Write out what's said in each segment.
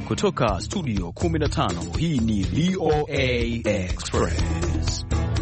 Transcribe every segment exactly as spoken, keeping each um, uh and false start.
Kutoka studio kumi na tano, hii ni V O A Express.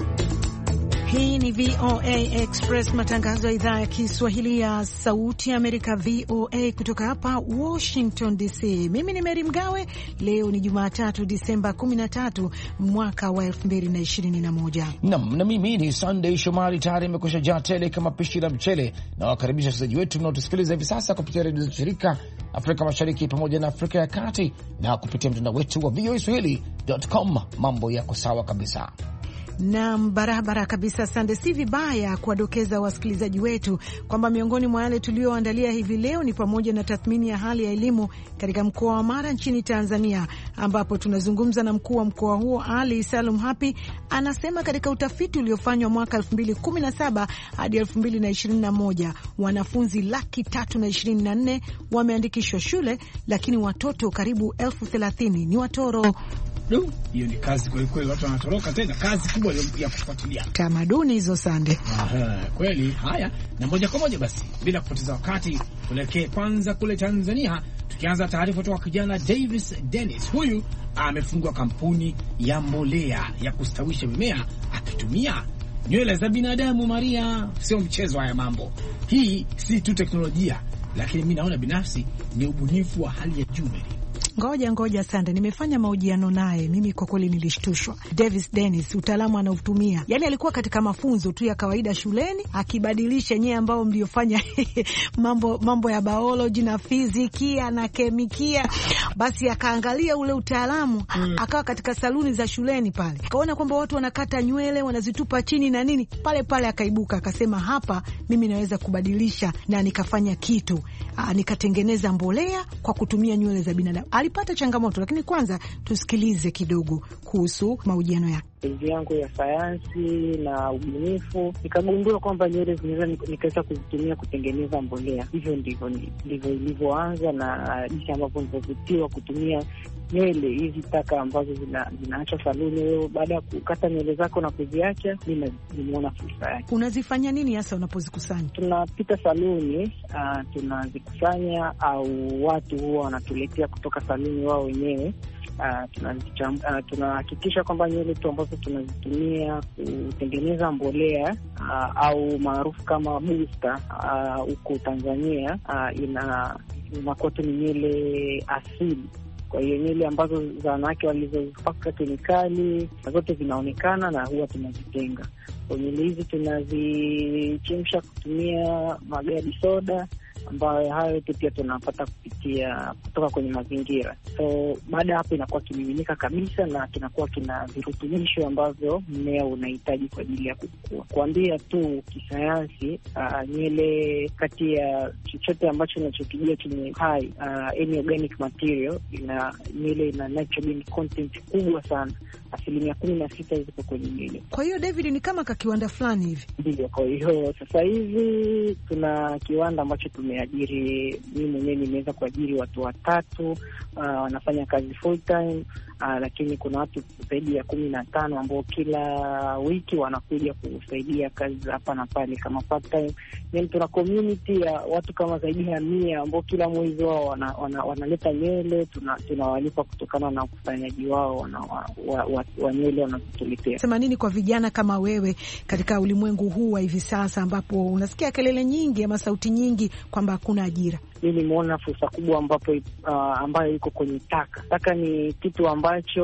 Hii ni V O A Express, matangazo ya idhaa ya Kiswahili ya Sauti ya Amerika, V O A, kutoka hapa Washington D C. Mimi ni Mary Mgawe. Leo ni Jumatatu, Disemba kumi na tatu, mwaka wa elfu mbili na ishirini na moja. Naam, na mimi ni Sunday Shomari, tayari imekusha jaa tele kama pishi la mchele, na wakaribisha wasikilizaji wetu mnaotusikiliza hivi sasa kupitia redio za shirika Afrika Mashariki pamoja na Afrika ya Kati, na kupitia mtandao wetu wa v o a swahili dot com. Mambo yako sawa kabisa. Na barabara kabisa. Sande, si vibaya kuwadokeza wasikilizaji wetu kwamba miongoni mwa yale tulioandalia hivi leo ni pamoja na tathmini ya hali ya elimu katika mkoa wa Mara nchini Tanzania, ambapo tunazungumza na mkuu wa mkoa huo Ali Salum Hapi. Anasema katika utafiti uliofanywa mwaka elfu mbili kumi na saba hadi elfu mbili na ishirini na moja wanafunzi laki tatu na ishirini na nne wameandikishwa shule, lakini watoto karibu elfu thelathini ni watoro. Du, hiyo ni kazi kweli kweli, watu wanatoroka tena, kazi kubwa ya kufuatilia tamaduni hizo. Sande. Aha, kweli. Haya, na moja kwa moja basi bila kupoteza wakati tuelekee kwanza kule Tanzania, tukianza taarifa kutoka kijana Davis Dennis. Huyu amefungua kampuni ya mbolea ya kustawisha mimea akitumia nywele za binadamu. Maria, sio mchezo haya mambo. Hii si tu teknolojia, lakini mimi naona binafsi ni ubunifu wa hali ya juu. Ngoja ngoja Sande, nimefanya mahojiano naye, mimi kwa kweli nilishtushwa. Davis Dennis, utaalamu anaotumia, yani alikuwa katika mafunzo tu ya kawaida shuleni, akibadilisha yenyewe ambao mliofanya mambo mambo ya biology na fizikia na kemikia, basi akaangalia ule utaalamu, akawa katika saluni za shuleni pale, akaona kwamba watu wanakata nywele wanazitupa chini na nini, pale pale akaibuka akasema, hapa mimi naweza kubadilisha, na nikafanya kitu. Aa, nikatengeneza mbolea kwa kutumia nywele za binadamu. Alipata changamoto, lakini kwanza tusikilize kidogo kuhusu mahojiano yake. Kazi yangu ya sayansi na ubunifu, nikagundua kwamba nywele zinaweza nikaweza kuzitumia kutengeneza mbolea. Hivyo ndivyo ndivyo ilivyoanza, na jinsi ambavyo nilivutiwa kutumia nywele hizi taka ambazo zina, zinaacha saluni. Wewe baada ya kukata nywele zako na kuziacha, mimi nimeona fursa yake. Unazifanya nini hasa unapozikusanya? Tunapita saluni, uh, tunazikusanya au watu huwa wanatuletea kutoka saluni wao wenyewe. Uh, tunahakikisha uh, kwamba nywele tu ambazo tunazitumia kutengeneza mbolea uh, au maarufu kama booster huko uh, Tanzania uh, ina inakuwa tu ni nywele asili. Kwa hiyo nywele ambazo za wanawake walizopaka kemikali zote zinaonekana na huwa tunazitenga. Kwa nywele hizi tunazichemsha kutumia magadi soda, ambayo hayo yote pia tunapata kupitia kutoka kwenye mazingira. So baada ya hapo inakuwa kimiminika kabisa na kinakuwa kina virutubisho ambavyo mmea unahitaji kwa ajili ya kukua. Kuambia tu kisayansi, uh, nywele kati ya chochote ambacho unachokijia chenye hai, uh, any organic material, ina nywele ina nitrogen content kubwa sana. Asilimia kumi na sita ziko kwenye nywele. Kwa hiyo David, ni kama kiwanda fulani hivi. Ndio, kwa hiyo sasa hivi tuna kiwanda ambacho tumeajiri, mimi mwenyewe nimeweza kuajiri watu watatu, uh, wanafanya kazi full time, uh, lakini kuna watu zaidi ya kumi na tano ambao kila wiki wanakuja kusaidia kazi hapa na pale kama part time. Then tuna community ya watu kama zaidi ya mia ambao kila mwezi wao wanaleta wana, wana nywele, tunawalipa tuna kutokana na ukusanyaji wao wana wa, wa, wa, wa nywele wanatuletea. Sema nini kwa vijana kama wewe katika ulimwengu huu wa hivi sasa ambapo unasikia kelele nyingi ama sauti nyingi kwamba hakuna ajira? Mimi nimeona fursa kubwa ambapo uh, ambayo iko kwenye taka. Taka ni kitu ambacho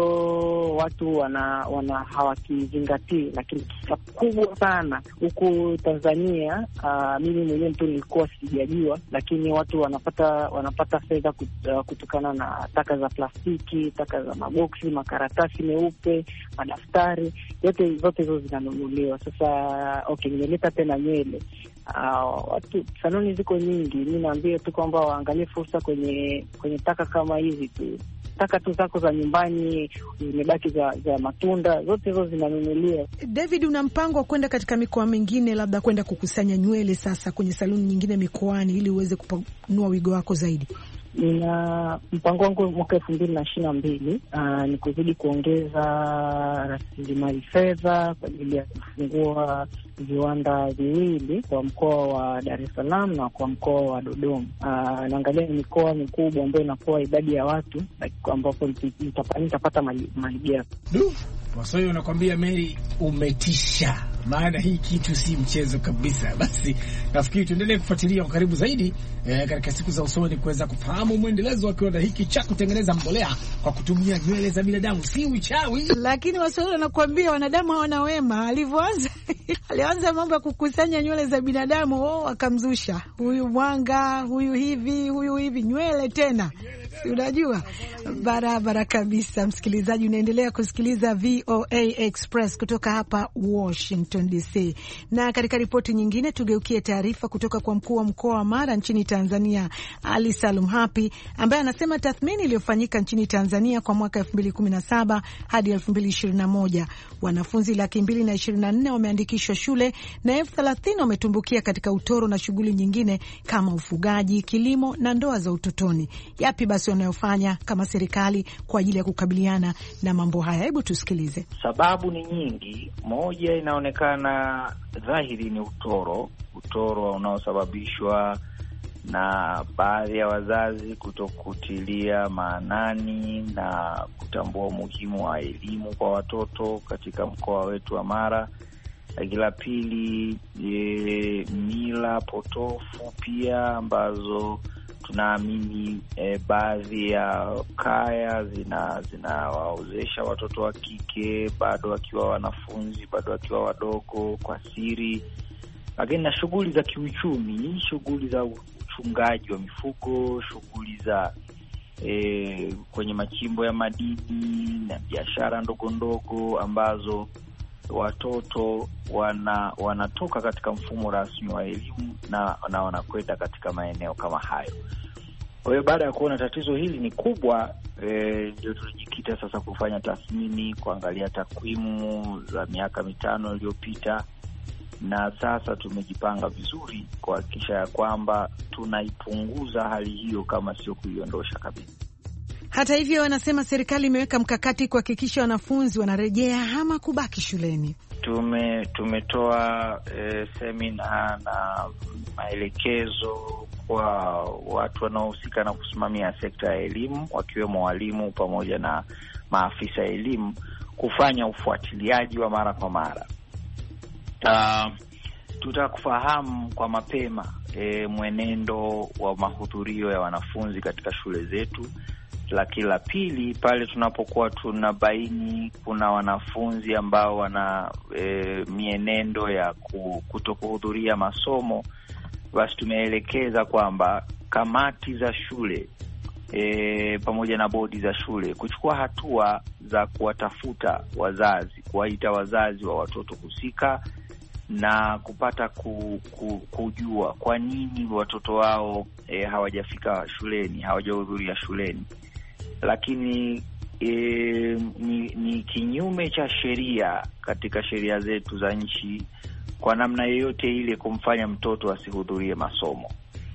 watu wana, wana hawakizingatii, lakini kisa kubwa sana huku Tanzania. Uh, mimi mwenyewe tu nilikuwa sijajua, lakini watu wanapata wanapata fedha kutokana na taka za plastiki, taka za maboksi, makaratasi meupe, madaftari, yote zote hizo zinanunuliwa. Sasa okay, nimeleta tena nywele. Uh, watu saloni ziko nyingi, mimi naambia tu kwamba waangalie fursa kwenye kwenye taka kama hizi tu. Taka tu zako za nyumbani zimebaki za, za matunda, zote hizo zinanunuliwa. David, una mpango wa kwenda katika mikoa mingine, labda kwenda kukusanya nywele sasa kwenye saloni nyingine mikoani ili uweze kupanua wigo wako zaidi? Nina mpango wangu mwaka elfu mbili na ishirini na mbili uh, ni kuzidi kuongeza rasilimali fedha kwa ajili ya kufungua viwanda viwili kwa mkoa wa Dar es Salaam na kwa mkoa wa Dodoma. Uh, naangalia ni mikoa mikubwa ambayo inakuwa idadi ya watu ambapo nitapata malighafi. Waswahili wanakwambia Mary, umetisha, maana hii kitu si mchezo kabisa. Basi nafikiri tuendelee kufuatilia kwa karibu zaidi eh, katika siku za usoni kuweza kufahamu mwendelezo wa kiwanda hiki cha kutengeneza mbolea kwa kutumia nywele za binadamu. Si uchawi, lakini Waswahili wanakuambia wanadamu hawana wema. Alivyoanza alianza mambo ya kukusanya nywele za binadamu, oh, akamzusha huyu mwanga, huyu hivi, huyu hivi, nywele tena. Unajua barabara kabisa. Msikilizaji, unaendelea kusikiliza V O A Express kutoka hapa Washington D C. Na katika ripoti nyingine, tugeukie taarifa kutoka kwa mkuu wa mkoa wa Mara nchini Tanzania, Ali Salum Hapi, ambaye anasema tathmini iliyofanyika nchini Tanzania kwa mwaka elfu mbili kumi na saba hadi elfu mbili ishirini na moja, wanafunzi laki mbili na ishirini na nne wameandikishwa shule na elfu thelathini wametumbukia katika utoro na shughuli nyingine kama ufugaji, kilimo na ndoa za utotoni. Yapi basi wanayofanya kama serikali kwa ajili ya kukabiliana na mambo haya? Hebu tusikilize. Sababu ni nyingi. Moja inaonekana dhahiri ni utoro, utoro unaosababishwa na baadhi ya wazazi kutokutilia maanani na kutambua umuhimu wa elimu kwa watoto katika mkoa wetu wa Mara. Lakini la pili, e, mila potofu pia ambazo tunaamini e, baadhi ya kaya zina zinawaozesha watoto wa kike bado wakiwa wanafunzi, bado wakiwa wadogo kwa siri. Lakini na shughuli za kiuchumi, shughuli za uchungaji wa mifugo, shughuli za e, kwenye machimbo ya madini na biashara ndogo ndogo ambazo watoto wana wanatoka katika mfumo rasmi wa elimu na, na wanakwenda katika maeneo kama hayo. Kwa hiyo baada ya kuona tatizo hili ni kubwa, e, ndio tulijikita sasa kufanya tathmini, kuangalia takwimu za miaka mitano iliyopita, na sasa tumejipanga vizuri kuhakikisha ya kwamba tunaipunguza hali hiyo kama sio kuiondosha kabisa. Hata hivyo, wanasema serikali imeweka mkakati kuhakikisha wanafunzi wanarejea ama kubaki shuleni. Tume tumetoa e, semina na maelekezo kwa watu wanaohusika na kusimamia sekta ya elimu, wakiwemo walimu pamoja na maafisa elimu, kufanya ufuatiliaji wa mara kwa mara. Uh, tutakufahamu kwa mapema e, mwenendo wa mahudhurio ya wanafunzi katika shule zetu. Lakini la pili, pale tunapokuwa tunabaini kuna wanafunzi ambao wana e, mienendo ya kutokuhudhuria masomo, basi tumeelekeza kwamba kamati za shule e, pamoja na bodi za shule kuchukua hatua za kuwatafuta wazazi, kuwaita wazazi wa watoto husika na kupata ku, ku, kujua kwa nini watoto wao e, hawajafika shuleni, hawajahudhuria shuleni. Lakini e, ni, ni kinyume cha sheria katika sheria zetu za nchi kwa namna yoyote ile kumfanya mtoto asihudhurie masomo,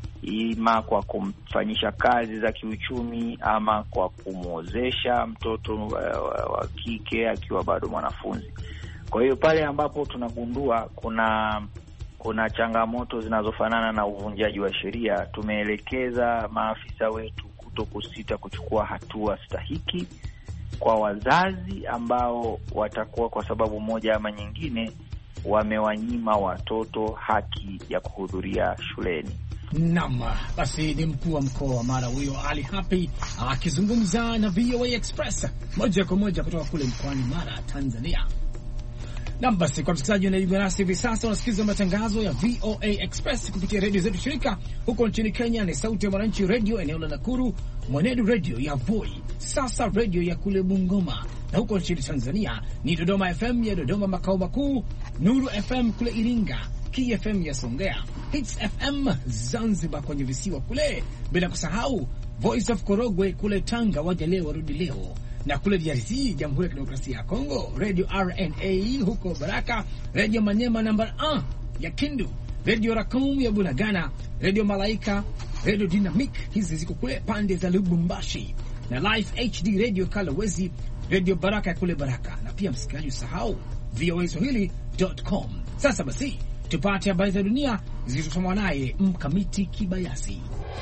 ima kwa kumfanyisha kazi za kiuchumi ama kwa kumwozesha mtoto wa, wa, wa kike akiwa bado mwanafunzi. Kwa hiyo pale ambapo tunagundua kuna kuna changamoto zinazofanana na uvunjaji wa sheria, tumeelekeza maafisa wetu kutokusita kuchukua hatua stahiki kwa wazazi ambao watakuwa kwa sababu moja ama nyingine wamewanyima watoto haki ya kuhudhuria shuleni. Naam, basi ni mkuu wa mkoa wa Mara huyo Ali Hapi akizungumza na V O A Express moja kwa moja kutoka kule mkoani Mara, Tanzania. Na basi kwa msikilizaji unajiunga nasi hivi sasa, unasikiliza matangazo ya V O A Express kupitia redio zetu shirika. Huko nchini Kenya ni Sauti ya Mwananchi Radio eneo la Nakuru, Mwenedu Radio ya Voi, Sasa Radio ya kule Bungoma, na huko nchini Tanzania ni Dodoma F M ya Dodoma makao makuu, Nuru F M kule Iringa, K F M ya Songea, Hits F M Zanzibar kwenye visiwa kule, bila kusahau Voice of Korogwe kule Tanga, waja leo warudi leo, na kule D R C Jamhuri ya Kidemokrasia ya Kongo Radio R N A huko Baraka, Radio Manyema namba moja ya Kindu, Radio Raccoon ya Bunagana, Radio Malaika, Radio Dynamic, hizi ziko kule pande za Lubumbashi, na Live H D Radio Kalawezi, Radio Baraka ya kule Baraka, na pia msikilizaji usahau V O A Swahili dot com. Sasa basi tupate habari za dunia zilizosomwa naye Mkamiti Kibayasi.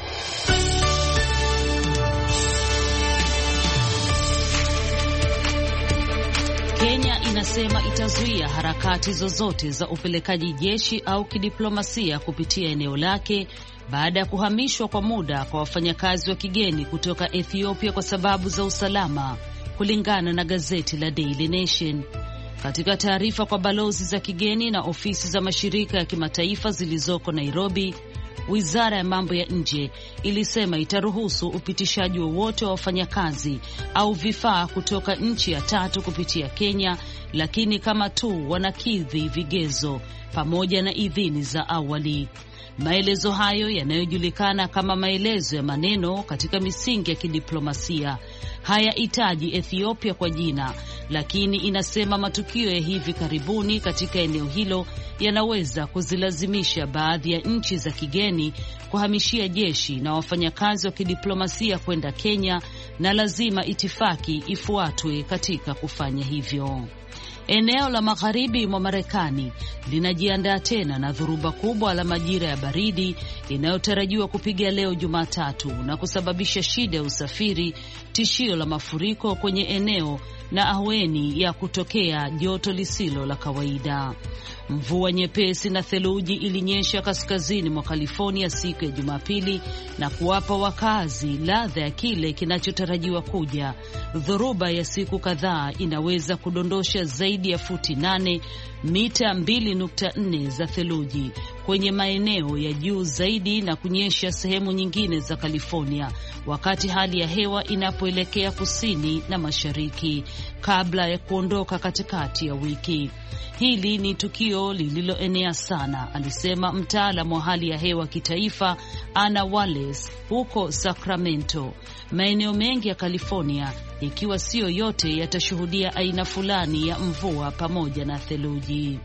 Kenya inasema itazuia harakati zozote za upelekaji jeshi au kidiplomasia kupitia eneo lake baada ya kuhamishwa kwa muda kwa wafanyakazi wa kigeni kutoka Ethiopia kwa sababu za usalama, kulingana na gazeti la Daily Nation. Katika taarifa kwa balozi za kigeni na ofisi za mashirika ya kimataifa zilizoko Nairobi, Wizara ya mambo ya nje ilisema itaruhusu upitishaji wowote wa wafanyakazi au vifaa kutoka nchi ya tatu kupitia Kenya, lakini kama tu wanakidhi vigezo pamoja na idhini za awali. Maelezo hayo yanayojulikana kama maelezo ya maneno katika misingi ya kidiplomasia hayahitaji Ethiopia kwa jina, lakini inasema matukio ya hivi karibuni katika eneo hilo yanaweza kuzilazimisha baadhi ya nchi za kigeni kuhamishia jeshi na wafanyakazi wa kidiplomasia kwenda Kenya, na lazima itifaki ifuatwe katika kufanya hivyo. Eneo la magharibi mwa Marekani linajiandaa tena na dhoruba kubwa la majira ya baridi inayotarajiwa kupiga leo Jumatatu na kusababisha shida ya usafiri, tishio la mafuriko kwenye eneo na ahueni ya kutokea joto lisilo la kawaida. Mvua nyepesi na theluji ilinyesha kaskazini mwa California siku ya Jumapili na kuwapa wakazi ladha ya kile kinachotarajiwa kuja. Dhoruba ya siku kadhaa inaweza kudondosha zaidi ya futi nane, mita mbili nukta nne za theluji kwenye maeneo ya juu zaidi na kunyesha sehemu nyingine za California wakati hali ya hewa inapoelekea kusini na mashariki kabla ya kuondoka katikati ya wiki. Hili ni tukio lililoenea sana, alisema mtaalamu wa hali ya hewa kitaifa Anna Wallace huko Sacramento. Maeneo mengi ya California, ikiwa sio yote, yatashuhudia aina fulani ya mvua pamoja na theluji.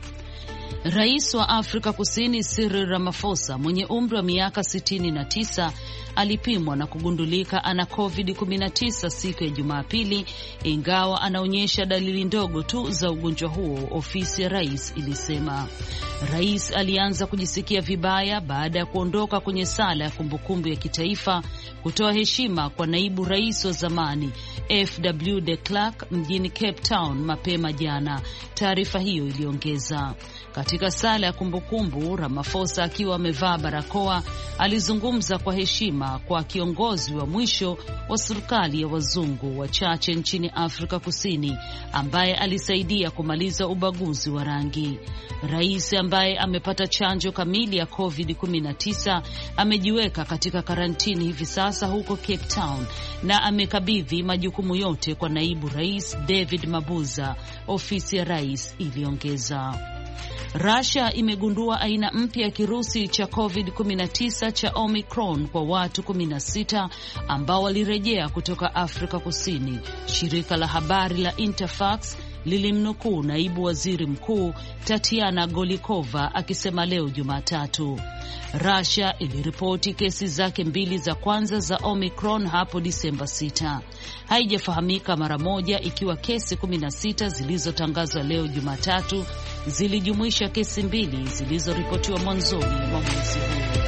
Rais wa Afrika Kusini Cyril Ramaphosa mwenye umri wa miaka sitini na tisa alipimwa na kugundulika ana covid kumi na tisa siku ya Jumapili, ingawa anaonyesha dalili ndogo tu za ugonjwa huo, ofisi ya rais ilisema. Rais alianza kujisikia vibaya baada ya kuondoka kwenye sala ya kumbukumbu ya kitaifa kutoa heshima kwa naibu rais wa zamani F W de Klerk mjini Cape Town mapema jana, taarifa hiyo iliongeza. Katika sala ya kumbukumbu, Ramaphosa akiwa amevaa barakoa alizungumza kwa heshima kwa kiongozi wa mwisho wa serikali ya wazungu wachache nchini Afrika Kusini ambaye alisaidia kumaliza ubaguzi wa rangi. Rais ambaye amepata chanjo kamili ya covid kumi na tisa amejiweka katika karantini hivi sasa huko Cape Town na amekabidhi majukumu yote kwa naibu rais David Mabuza, ofisi ya rais iliongeza. Russia imegundua aina mpya ya kirusi cha covid kumi na tisa cha Omicron kwa watu kumi na sita ambao walirejea kutoka Afrika Kusini. Shirika la habari la Interfax lilimnukuu naibu waziri mkuu Tatiana Golikova akisema leo Jumatatu. Russia iliripoti kesi zake mbili za kwanza za Omicron hapo Disemba sita. Haijafahamika mara moja ikiwa kesi kumi na sita zilizotangazwa leo Jumatatu zilijumuisha kesi mbili zilizoripotiwa mwanzoni mwa mwezi huu.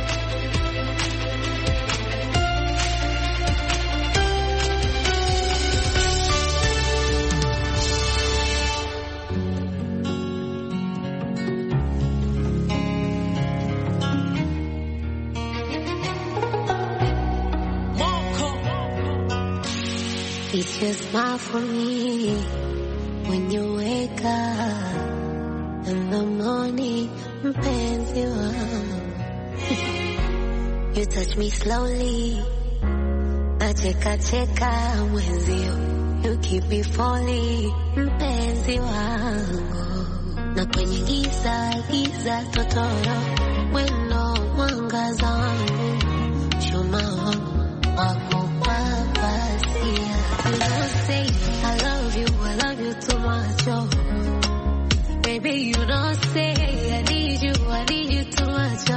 It's just smile for me when you wake up in the morning, mpenzi wangu. You touch me slowly, nacheka cheka mwenzio. You keep me falling, mpenzi wangu. Na kwenye giza, giza totoro, weno mwangaza wangu. Chuma wangu, wako papasia. You don't say I love you, I love you too much, oh. Baby, you don't say I need you, I need you too much,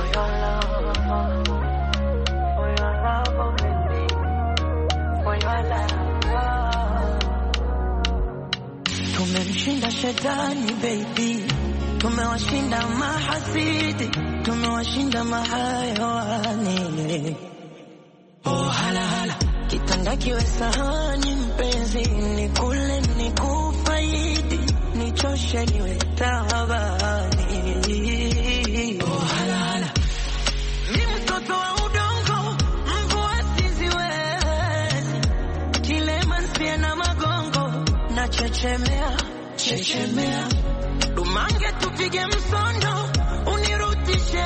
Tumemshinda shetani baby, tumewashinda mahasidi, tumewashinda mahayawani. Oh hala hala, kitanda kiwe sahani mpenzi, nikule nikufaidi, nichoshe niwe tabani. Oh hala hala, ni mtoto wa udongo, mvua siziwezi, kilema nsia na magongo, na chechemea, chechemea, dumange tupige msondo, unirutishe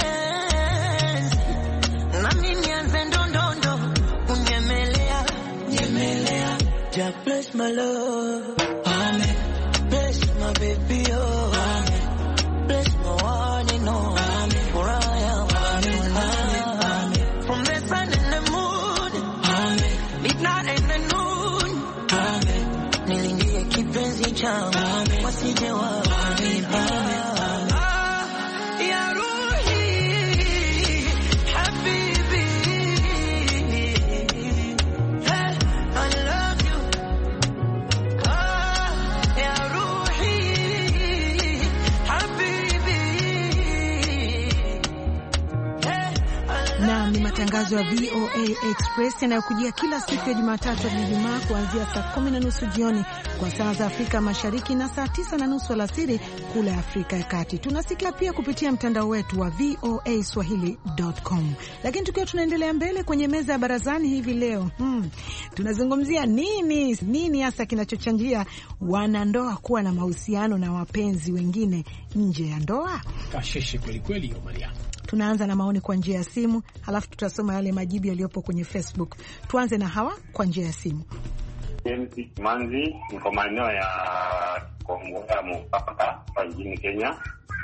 nami nianze ndondondo, unyemelea, nyemelea. Just bless my love, amen. Bless my baby, oh, amen. Bless my one and all, amen. For I am, amen, amen, amen. From the sun and the moon, amen. Midnight and the noon, amen. Nilindie kipenzi changu, amen. Wasije wa, amen, amen. Matangazo ya V O A Express yanayokujia kila siku ya Jumatatu hadi Ijumaa kuanzia saa kumi na nusu jioni kwa saa za Afrika Mashariki na saa tisa na nusu alasiri kule Afrika ya Kati. Tunasikia pia kupitia mtandao wetu wa V O A swahili dot com. Lakini tukiwa tunaendelea mbele kwenye meza ya barazani hivi leo, hmm, tunazungumzia nini nini hasa kinachochangia wanandoa kuwa na mahusiano na wapenzi wengine nje ya ndoa? Kashishi kweli kweli hiyo Maria. Tunaanza na maoni kwa njia ya simu, halafu tutasoma yale majibu yaliyopo kwenye Facebook. Tuanze na hawa kwa njia ya simu. James Manzi, niko maeneo ya Kongoa mpaka hapa nchini Kenya.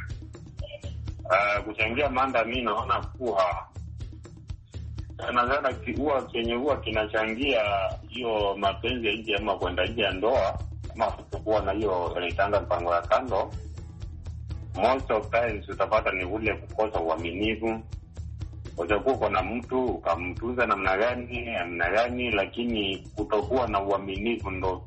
Uh, kuchangia manda mimi naona kuwa nadhani kiua kenye huwa kinachangia hiyo mapenzi ya nje ama kwenda nje ya ndoa ama kuwa na hiyo inaitanga mpango ya kando. Most of times utapata ni ule kukosa uaminifu. Utakuwa kwa na mtu ukamtunza namna gani namna gani, lakini kutokuwa na uaminifu ndo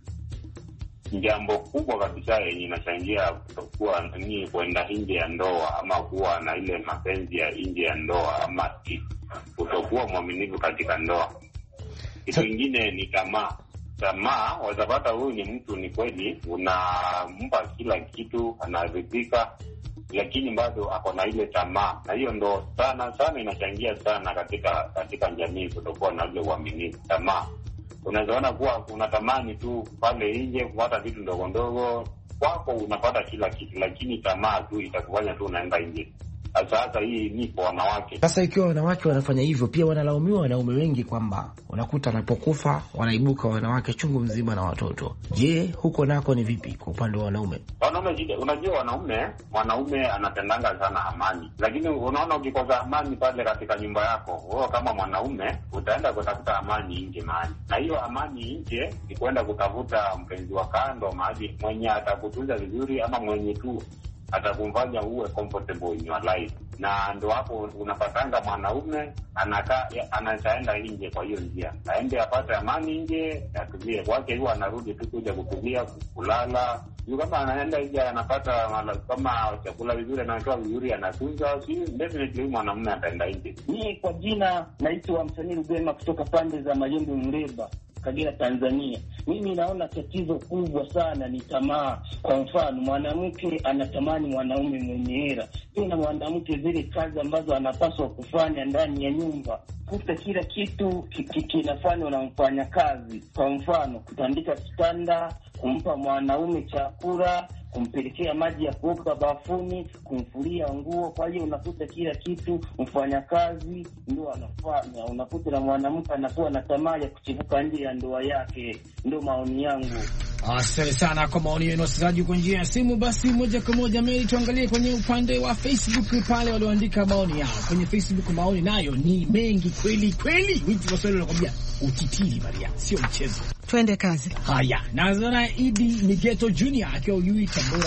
jambo kubwa kabisa yenye inachangia kutokuwa nini kwenda nje ya ndoa ama kuwa na ile mapenzi ya nje ya ndoa ama kutokuwa mwaminifu katika ndoa. Kitu kingine ni tamaa. Tamaa, watapata huyu ni mtu ni kweli unampa kila kitu anaridhika, lakini bado ako na ile tamaa, na hiyo ndo sana sana inachangia sana katika katika jamii kutokuwa na ile uaminifu. Tamaa, unazoona kuwa unatamani tu pale nje kupata vitu ndogo ndogo, kwako unapata kila kitu, lakini tamaa tu itakufanya tu unaenda nje. Sasa hii ni kwa wanawake. Sasa ikiwa wanawake wanafanya hivyo, pia wanalaumiwa wanaume wengi kwamba unakuta anapokufa wanaibuka wanawake chungu mzima na watoto. Je, huko nako ni vipi kwa upande wa wanaume? Wanaume, unajua wanaume, wanaume anatendanga sana amani. Lakini unaona ukikosa amani pale katika nyumba yako, wewe kama mwanaume utaenda kutafuta amani nje mahali. Na hiyo amani nje ni kwenda kutafuta mpenzi wa kando mahali mwenye atakutunza vizuri ama mwenye tu atakumfanya uwe comfortable in your life. Na ndo hapo unapatanga mwanaume anakaa anaenda nje kwa hiyo njia. Aende apate amani nje, atulie. Kwake huwa anarudi tu kuja kutulia, kulala. Yule kama anaenda nje anapata kama chakula vizuri, anatoa vizuri, anatunza, si definitely mwanamume ataenda nje. Mimi kwa jina naitwa Msanii Rubema kutoka pande za Mayembe Mleba, Kagera, Tanzania. Mimi naona tatizo kubwa sana ni tamaa. Kwa mfano, mwanamke anatamani mwanaume mwenye hela. Tena mwanamke zile kazi ambazo anapaswa kufanya ndani ya nyumba, kuta kila kitu kinafanywa na mfanya kazi. Kwa mfano, kutandika kitanda, kumpa mwanaume chakula, kumpelekea maji ya kuoga bafuni, kumfulia nguo. Kwa hiyo unakuta kila kitu mfanya kazi ndio anafanya. Unakuta na mwanamke anakuwa na tamaa ya kuchivuka nje ya ndoa yake. Ndio maoni yangu. Asante sana kwa maoni yenu wasikilizaji kwa njia ya simu. Basi moja kwa moja mimi tuangalie kwenye upande wa Facebook pale walioandika maoni yao. Kwenye Facebook maoni nayo ni mengi kweli kweli. Wiki waswali wanakuambia utitiri Maria, sio mchezo. Twende kazi. Haya, nazana Idi Nigeto Junior akiwa Uyui Tabora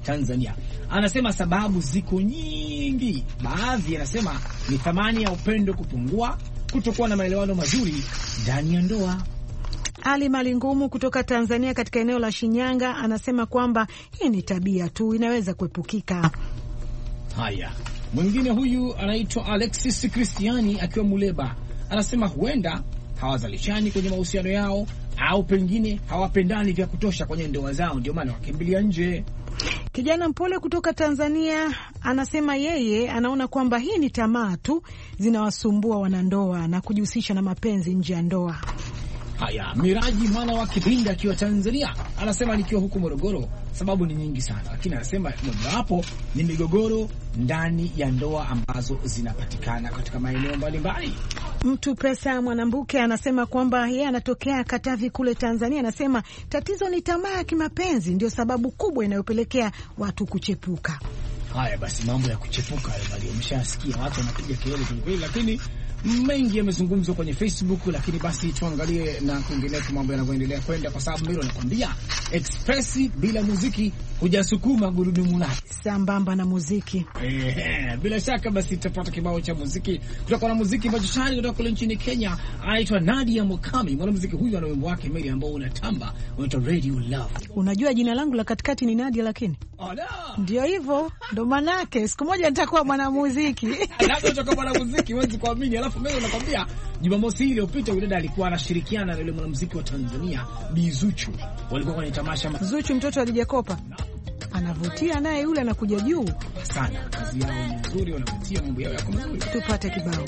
Tanzania. Anasema sababu ziko nyingi, baadhi anasema ni thamani ya upendo kupungua, kutokuwa na maelewano mazuri ndani ya ndoa. Ali Malingumu kutoka Tanzania katika eneo la Shinyanga anasema kwamba hii ni tabia tu, inaweza kuepukika. Haya, mwingine huyu anaitwa Alexis Kristiani akiwa Muleba, anasema huenda hawazalishani kwenye mahusiano yao, au pengine hawapendani vya kutosha kwenye ndoa zao, ndio maana wakimbilia nje. Kijana mpole kutoka Tanzania anasema yeye anaona kwamba hii ni tamaa tu zinawasumbua wanandoa na kujihusisha na mapenzi nje ya ndoa. Haya, Miraji mwana wa Kibinda akiwa Tanzania anasema nikiwa huku Morogoro, sababu ni nyingi sana, lakini anasema mojawapo ni migogoro ndani ya ndoa ambazo zinapatikana katika maeneo mbalimbali. Mtu Pesa Mwanambuke anasema kwamba yeye anatokea Katavi kule Tanzania, anasema tatizo ni tamaa ya kimapenzi ndio sababu kubwa inayopelekea watu kuchepuka. Haya basi, mambo ya kuchepuka bali umeshasikia watu wanapiga kelele kweli, lakini mengi yamezungumzwa kwenye Facebook, lakini basi tuangalie na kuingineko mambo yanavyoendelea kwenda, kwa sababu mimi nakwambia Express bila muziki hujasukuma gurudumu lake sambamba na muziki. Eh, bila shaka basi tutapata kibao cha muziki kutoka na muziki machachari kutoka kule nchini Kenya. Anaitwa Nadia Mukami. Mwanamuziki huyu ana wimbo wake meli ambao unatamba, unaitwa Radio Love. Unajua jina langu la katikati ni Nadia, lakini oh, no. Ndio hivyo, ndo manake siku moja nitakuwa mwanamuziki. Alafu utakuwa mwanamuziki, huwezi kuamini. Alafu mimi nakwambia Jumamosi ile iliyopita yule dada alikuwa anashirikiana na yule mwanamuziki wa Tanzania Bi Zuchu. Walikuwa kwenye tamasha. Zuchu mtoto alijakopa. Anavutia naye yule anakuja juu sana. Kazi yao ni nzuri, wanavutia, mambo yao yako mazuri. Tupate kibao.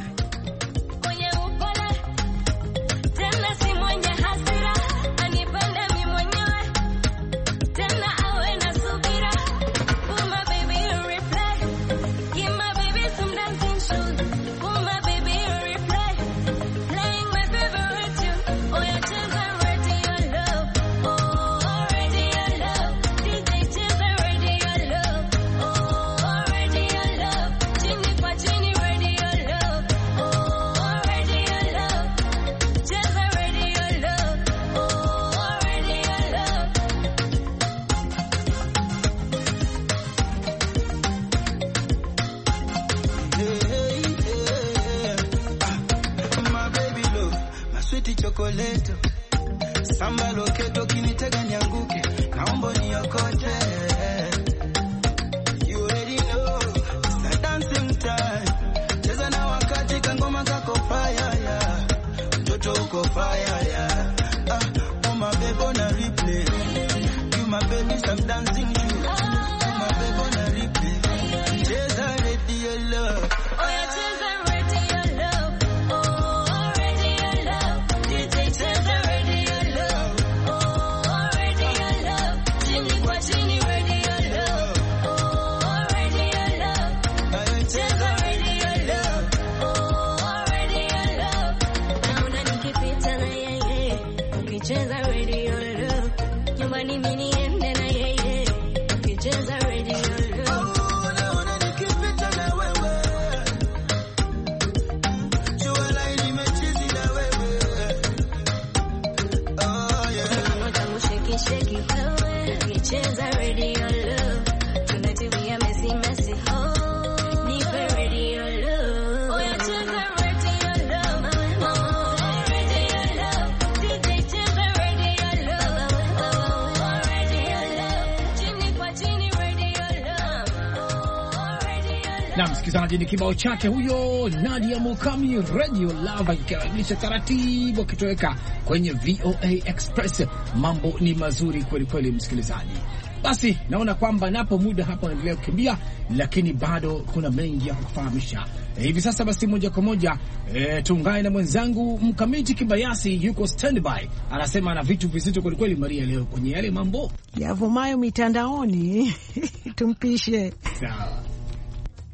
Chocolate samba loketo kinitega nianguke, naomba niokote. You already know it's the dancing time. Cheza na wakati kangoma kako fire ya mtoto uko fire ya ah, oh my baby on a replay. You my baby some dancing shoes. You my baby on a replay. Cheza Radio Love. Oh yeah, cheza Radio Love. Oh Radio Love. Na msikilizaji, ni kibao chake huyo Nadia Mukami, Radio Love, ikikaribisha taratibu kitoweka kwenye V O A Express. Mambo ni mazuri kweli kweli, msikilizaji. Basi naona kwamba napo muda hapo unaendelea kukimbia, lakini bado kuna mengi ya kufahamisha e, hivi sasa. Basi moja kwa moja e, tuungane na mwenzangu Mkamiti Kibayasi, yuko standby, anasema ana vitu vizito kweli kweli Maria leo kwenye yale mambo yavumayo mitandaoni. Tumpishe. Sawa.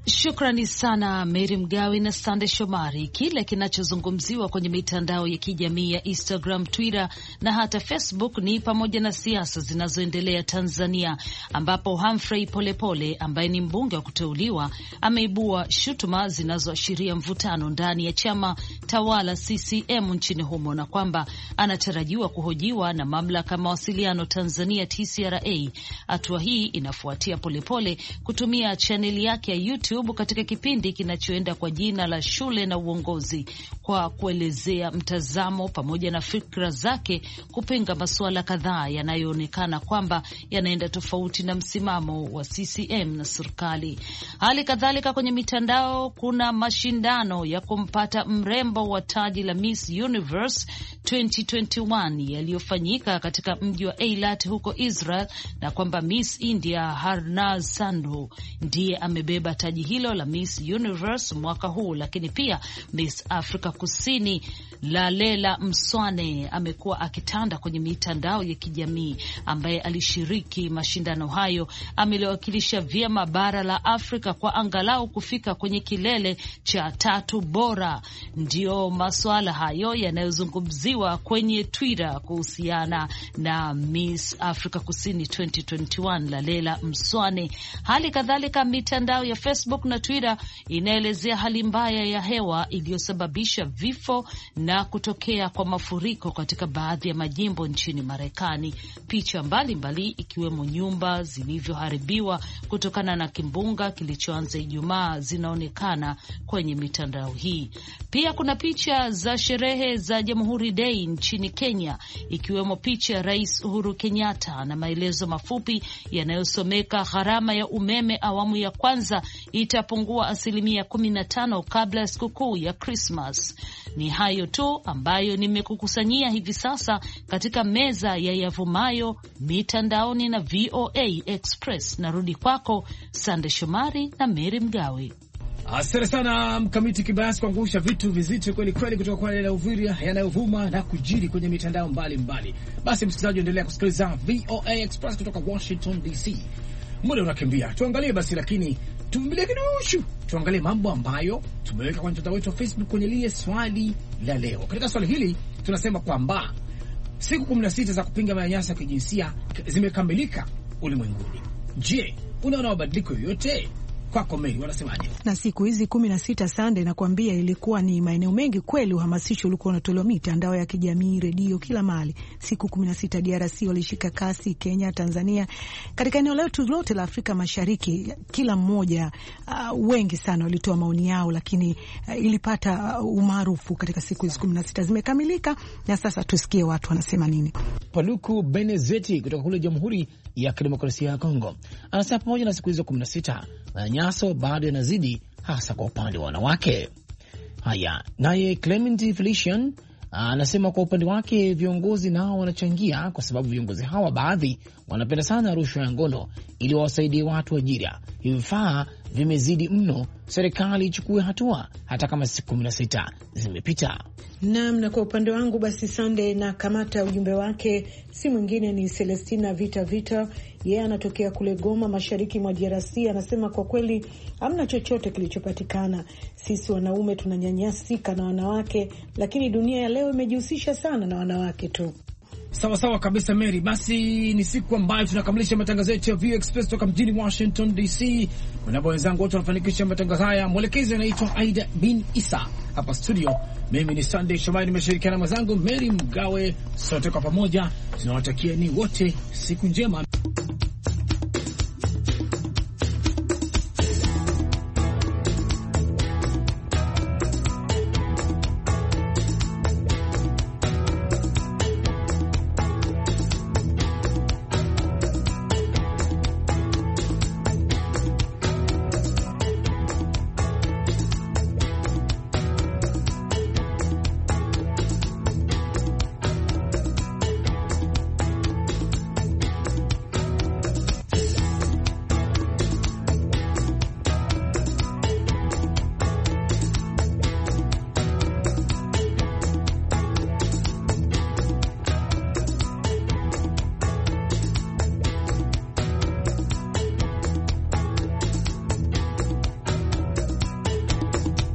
Shukrani sana Mary Mgawe na Sande Shomari. Kile kinachozungumziwa kwenye mitandao ya kijamii ya Instagram, Twitter na hata Facebook ni pamoja na siasa zinazoendelea Tanzania, ambapo Humphrey Polepole ambaye ni mbunge wa kuteuliwa ameibua shutuma zinazoashiria mvutano ndani ya chama tawala C C M nchini humo, na kwamba anatarajiwa kuhojiwa na mamlaka ya mawasiliano Tanzania T C R A. Hatua hii inafuatia Polepole kutumia chaneli yake ya YouTube katika kipindi kinachoenda kwa jina la Shule na Uongozi kwa kuelezea mtazamo pamoja na fikra zake kupinga masuala kadhaa yanayoonekana kwamba yanaenda tofauti na msimamo wa C C M na serikali. Hali kadhalika kwenye mitandao kuna mashindano ya kumpata mrembo wa taji la Miss Universe twenty twenty-one yaliyofanyika katika mji wa Eilat huko Israel, na kwamba Miss India Harnaz Sandhu ndiye amebeba taji hilo la Miss Universe mwaka huu. Lakini pia Miss Afrika Kusini Lalela Mswane amekuwa akitanda kwenye mitandao ya kijamii, ambaye alishiriki mashindano hayo. Ameliwakilisha vyema bara la Afrika kwa angalau kufika kwenye kilele cha tatu bora. Ndio masuala hayo yanayozungumziwa kwenye Twitter kuhusiana na Miss Afrika Kusini twenty twenty-one Lalela Mswane. Hali kadhalika mitandao ya Facebook na Twitter inaelezea hali mbaya ya hewa iliyosababisha vifo na kutokea kwa mafuriko katika baadhi ya majimbo nchini Marekani. Picha mbalimbali ikiwemo nyumba zilivyoharibiwa kutokana na kimbunga kilichoanza Ijumaa zinaonekana kwenye mitandao hii. Pia kuna picha za sherehe za Jamhuri Day nchini Kenya, ikiwemo picha ya Rais Uhuru Kenyatta na maelezo mafupi yanayosomeka gharama ya umeme awamu ya kwanza itapungua asilimia kumi na tano kabla ya sikukuu ya Christmas. Ni hayo tu ambayo nimekukusanyia hivi sasa katika meza ya yavumayo mitandaoni na V O A Express. Narudi kwako Sande Shomari na Mary Mgawe. Asante sana Mkamiti Kibayasi kwa kuangusha vitu vizito kweli kweli kutoka kwa ile uviria yanayovuma na kujiri kwenye mitandao mbalimbali. Basi msikilizaji, endelea kusikiliza V O A Express kutoka Washington D C. Muda unakimbia. Tuangalie basi, lakini tumbilie kidogo. Tuangalie mambo ambayo tumeweka kwenye mtandao wetu wa Facebook kwenye lile swali la leo. Katika swali hili tunasema kwamba siku kumi na sita za kupinga manyanyaso ya kijinsia zimekamilika ulimwenguni. Je, unaona mabadiliko yoyote? Kwako Mary, wanasemaje? Na siku hizi kumi na sita Sunday nakwambia ilikuwa ni maeneo mengi kweli, uhamasisho ulikuwa unatolewa mitandao ya kijamii, redio, kila mahali. Siku kumi na sita D R C walishika kasi, Kenya, Tanzania, katika eneo letu lote la Afrika Mashariki, kila mmoja uh, wengi sana walitoa maoni yao, lakini uh, ilipata uh, umaarufu katika siku hizi kumi na sita zimekamilika. Na sasa tusikie watu wanasema nini. Paluku Benezeti kutoka kule Jamhuri ya Kidemokrasia ya Kongo anasema pamoja na siku hizo kumi na sita manyanyaso bado yanazidi, hasa kwa upande wa wanawake. Haya, naye Clement Felician anasema kwa upande wake viongozi nao wanachangia, kwa sababu viongozi hawa baadhi wanapenda sana rushwa ya ngono ili wawasaidie watu ajira. Hivi vifaa vimezidi mno, serikali ichukue hatua hata kama siku kumi na sita zimepita. Naam, na kwa upande wangu basi Sunday na kamata ujumbe wake, si mwingine ni Celestina Vita Vita. Yeye anatokea kule Goma, mashariki mwa D R C. Anasema kwa kweli hamna chochote kilichopatikana. Sisi wanaume tunanyanyasika na wanawake, lakini dunia ya leo imejihusisha sana na wanawake tu. Sawa sawa kabisa Mary. Basi ni siku ambayo tunakamilisha matangazo yetu ya V O A Express kutoka mjini Washington D C. Kwa niaba wenzangu wote wanafanikisha matangazo haya, mwelekezi anaitwa Aida bin Isa. Hapa studio mimi ni Sunday Shomari, nimeshirikiana na mwenzangu Mary Mgawe. Sote kwa pamoja tunawatakieni wote siku njema.